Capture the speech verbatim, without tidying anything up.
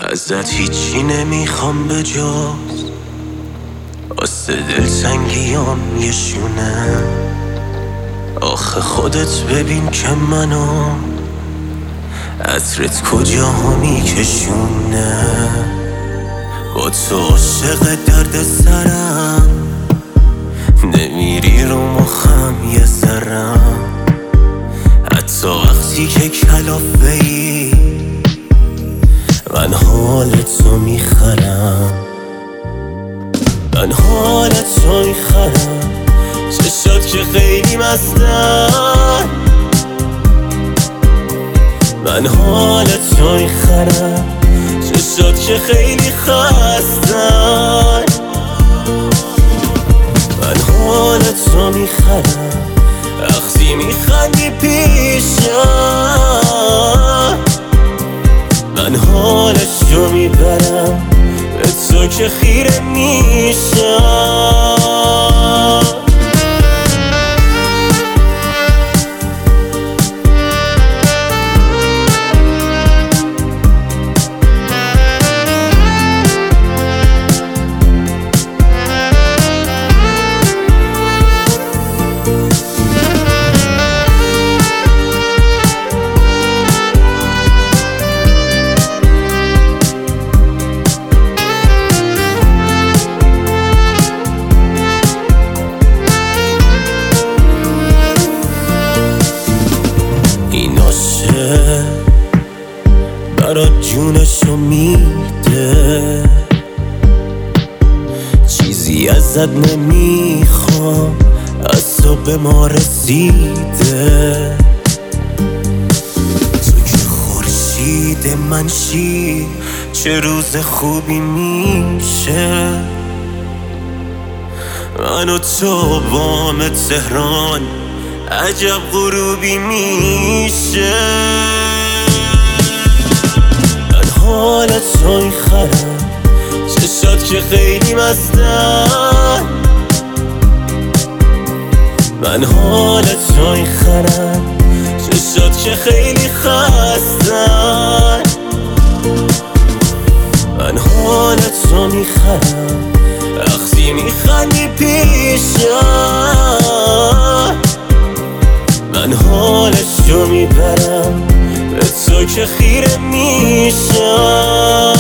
ازت هیچی نمیخوام به جز واسه دلتنگیام یه شونه. آخه خودت ببین که منو عطرت کجاها میکشونه. با تو عاشق درد سرم، نمیری رو مخم یه ذرم. حتی وقتی که کلافه ای من حالتو میخرم، من حالتو میخرم. چشات که خیلی مستن، من حالتو میخرم. چشات که خیلی خستن، من حالتو میخرم. وقتی میخندی پیشم من حالشو میبرم، به تو که خیره میشم. این عاشق برات جونشو میده، چیزی ازت نمیخوام، از تو به ما رسیده. تو که خورشید منشی، چه روز خوبی میشه. من و تو بام تهران، عجب غروبی میشه. من حالتو میخرم، چشات که خیلی مستن. من حالتو میخرم، چشات که خیلی خستن. من حالتو میخرم، وقتی میخندی پیشم من حالشو میبرم، به تو که خیره میشم.